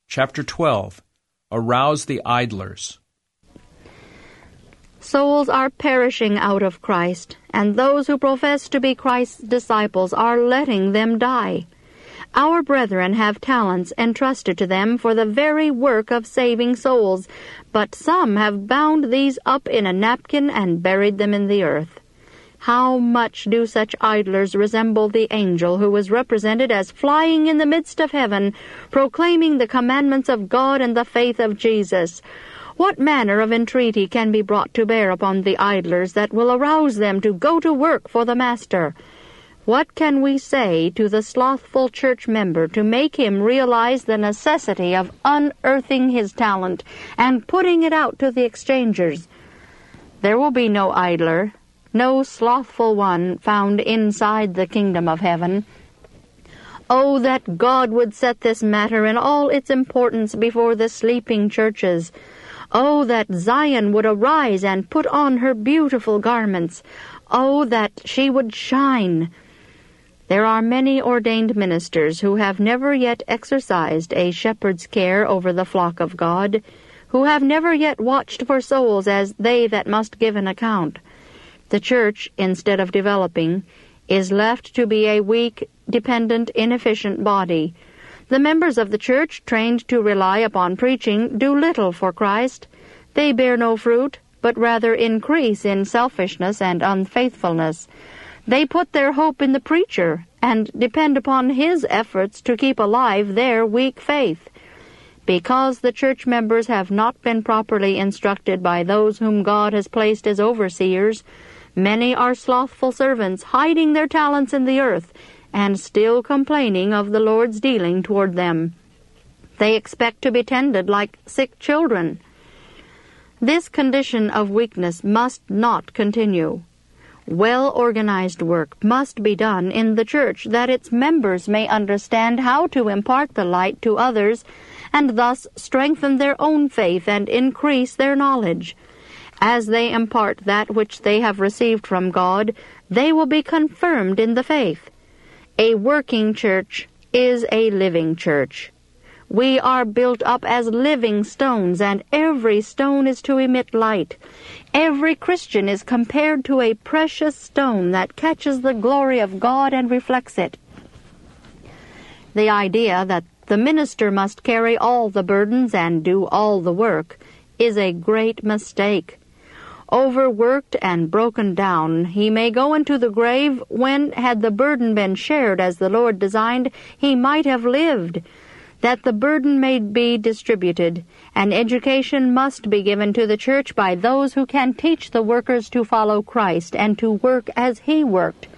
Chapter 12. Arouse the Idlers. Souls are perishing out of Christ, and those who profess to be Christ's disciples are letting them die. Our brethren have talents entrusted to them for the very work of saving souls, but some have bound these up in a napkin and buried them in the earth. How much do such idlers resemble the angel who was represented as flying in the midst of heaven, proclaiming the commandments of God and the faith of Jesus? What manner of entreaty can be brought to bear upon the idlers that will arouse them to go to work for the Master? What can we say to the slothful church member to make him realize the necessity of unearthing his talent and putting it out to the exchangers? There will be no idler, no slothful one found inside the kingdom of heaven. Oh, that God would set this matter in all its importance before the sleeping churches. Oh, that Zion would arise and put on her beautiful garments. Oh, that she would shine. There are many ordained ministers who have never yet exercised a shepherd's care over the flock of God, who have never yet watched for souls as they that must give an account. The church, instead of developing, is left to be a weak, dependent, inefficient body. The members of the church, trained to rely upon preaching, do little for Christ. They bear no fruit, but rather increase in selfishness and unfaithfulness. They put their hope in the preacher and depend upon his efforts to keep alive their weak faith. Because the church members have not been properly instructed by those whom God has placed as overseers, many are slothful servants, hiding their talents in the earth, and still complaining of the Lord's dealing toward them. They expect to be tended like sick children. This condition of weakness must not continue. Well-organized work must be done in the church that its members may understand how to impart the light to others and thus strengthen their own faith and increase their knowledge. As they impart that which they have received from God, they will be confirmed in the faith. A working church is a living church. We are built up as living stones, and every stone is to emit light. Every Christian is compared to a precious stone that catches the glory of God and reflects it. The idea that the minister must carry all the burdens and do all the work is a great mistake. Overworked and broken down, he may go into the grave when, had the burden been shared as the Lord designed, he might have lived. That the burden may be distributed, and education must be given to the church by those who can teach the workers to follow Christ and to work as he worked,